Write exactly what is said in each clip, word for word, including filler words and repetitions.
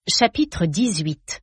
Chapitre dix-huit.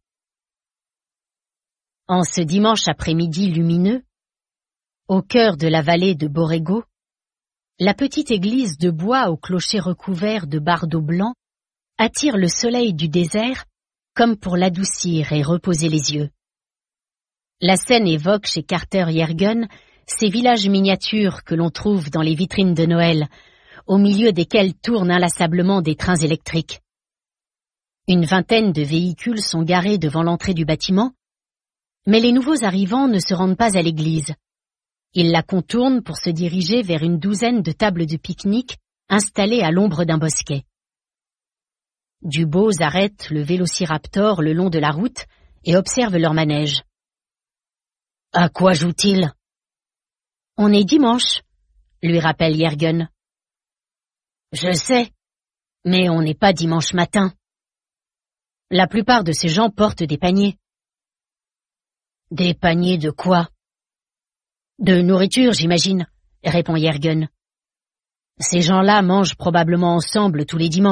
En ce dimanche après-midi lumineux, au cœur de la vallée de Borrego, la petite église de bois au clocher recouvert de bardeaux blancs attire le soleil du désert comme pour l'adoucir et reposer les yeux. La scène évoque chez Carter Yergen ces villages miniatures que l'on trouve dans les vitrines de Noël, au milieu desquels tournent inlassablement des trains électriques. Une vingtaine de véhicules sont garés devant l'entrée du bâtiment, mais les nouveaux arrivants ne se rendent pas à l'église. Ils la contournent pour se diriger vers une douzaine de tables de pique-nique installées à l'ombre d'un bosquet. Dubose arrête le vélociraptor le long de la route et observe leur manège. « À quoi joue-t-il »« On est dimanche », lui rappelle Yergen. « Je sais, mais on n'est pas dimanche matin. » La plupart de ces gens portent des paniers. « Des paniers de quoi ?»« De nourriture, j'imagine, » répond Yergen. « Ces gens-là mangent probablement ensemble tous les dimanches. »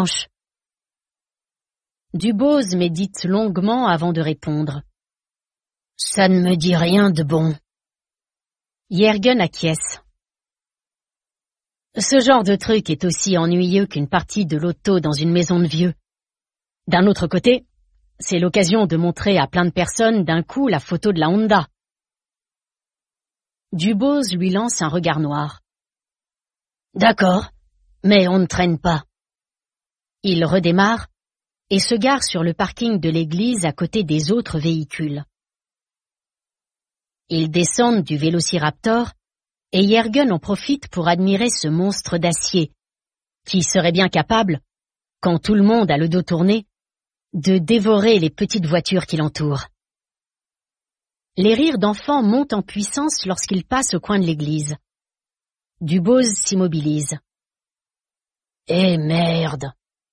Dubose médite longuement avant de répondre. « Ça ne me dit rien de bon. » Yergen acquiesce. Ce genre de truc est aussi ennuyeux qu'une partie de loto dans une maison de vieux. D'un autre côté, c'est l'occasion de montrer à plein de personnes d'un coup la photo de la Honda. Dubose lui lance un regard noir. « D'accord, mais on ne traîne pas. » Il redémarre et se gare sur le parking de l'église à côté des autres véhicules. Ils descendent du vélociraptor et Yergen en profite pour admirer ce monstre d'acier, qui serait bien capable, quand tout le monde a le dos tourné, de dévorer les petites voitures qui l'entourent. Les rires d'enfants montent en puissance lorsqu'ils passent au coin de l'église. Dubose s'immobilise. « Eh merde !»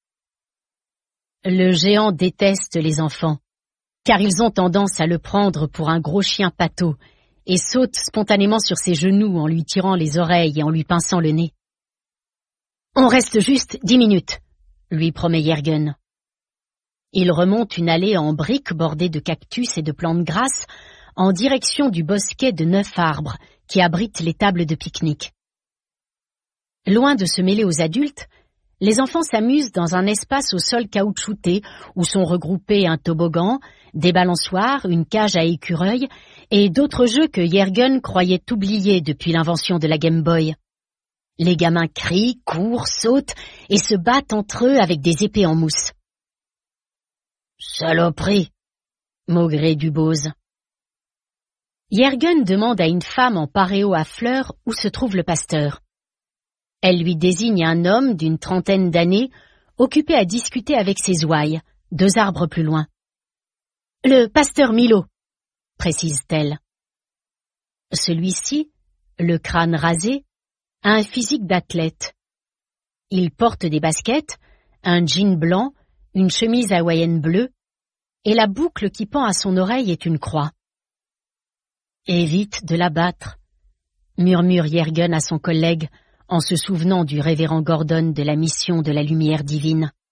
Le géant déteste les enfants, car ils ont tendance à le prendre pour un gros chien pâteau et sautent spontanément sur ses genoux en lui tirant les oreilles et en lui pinçant le nez. « On reste juste dix minutes, » lui promet Yergen. Il remonte une allée en briques bordée de cactus et de plantes grasses en direction du bosquet de neuf arbres qui abrite les tables de pique-nique. Loin de se mêler aux adultes, les enfants s'amusent dans un espace au sol caoutchouté où sont regroupés un toboggan, des balançoires, une cage à écureuils et d'autres jeux que Yergen croyait oubliés depuis l'invention de la Game Boy. Les gamins crient, courent, sautent et se battent entre eux avec des épées en mousse. « Saloperie !» maugrait Dubose. Yergen demande à une femme en paréo à fleurs où se trouve le pasteur. Elle lui désigne un homme d'une trentaine d'années, occupé à discuter avec ses ouailles, deux arbres plus loin. « Le pasteur Milo », précise-t-elle. Celui-ci, le crâne rasé, a un physique d'athlète. Il porte des baskets, un jean blanc, une chemise hawaïenne bleue, et la boucle qui pend à son oreille est une croix. « Évite de l'abattre », murmure Yergen à son collègue, en se souvenant du révérend Gordon de la mission de la lumière divine.